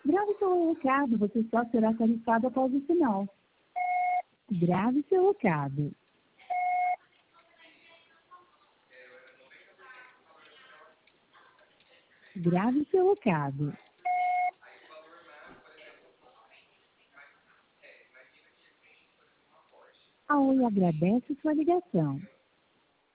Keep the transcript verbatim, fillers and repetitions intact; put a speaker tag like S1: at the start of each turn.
S1: Grave seu recado, você só será tarifado após o sinal. Grave seu recado. Grave seu recado. A Oi agradece sua ligação.